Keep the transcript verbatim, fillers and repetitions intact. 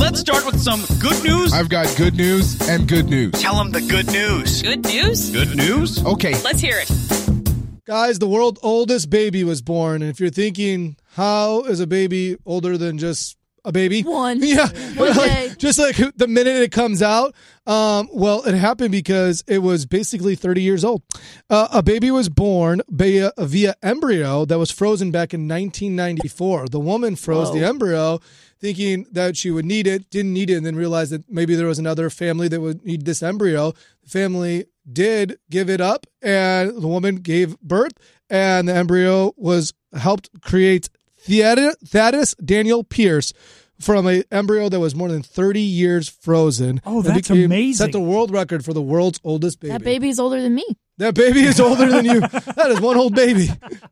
let's start with some good news. I've got good news and good news. Tell them the good news. Good news? Good news? Okay. Let's hear it. Guys, the world's oldest baby was born. And if you're thinking, how is a baby older than just a baby? One. Yeah. One day. Like, just like the minute it comes out. Um, well, it happened because it was basically thirty years old. Uh, a baby was born via, via embryo that was frozen back in nineteen ninety-four. The woman froze Whoa. the embryo thinking that she would need it, didn't need it, and then realized that maybe there was another family that would need this embryo. The family did give it up, and the woman gave birth, and the embryo was helped create Thaddeus Daniel Pierce from an embryo that was more than thirty years frozen. Oh, It that's became- amazing. Set the world record for the world's oldest baby. That baby is older than me. That baby is older than you. That is one old baby.